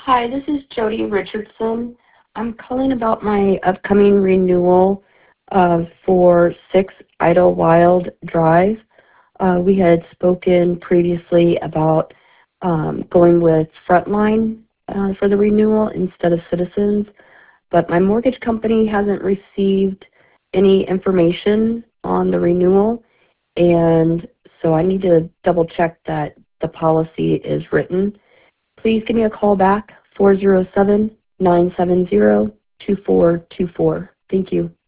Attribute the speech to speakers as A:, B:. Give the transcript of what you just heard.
A: Hi, this is Jody Richardson. I'm calling about my upcoming renewal for 6 Idlewild Drive. We had spoken previously about going with Frontline for the renewal instead of Citizens, but my mortgage company hasn't received any information on the renewal, and so I need to double check that the policy is written. Please give me a call back, 407-970-2424. Thank you.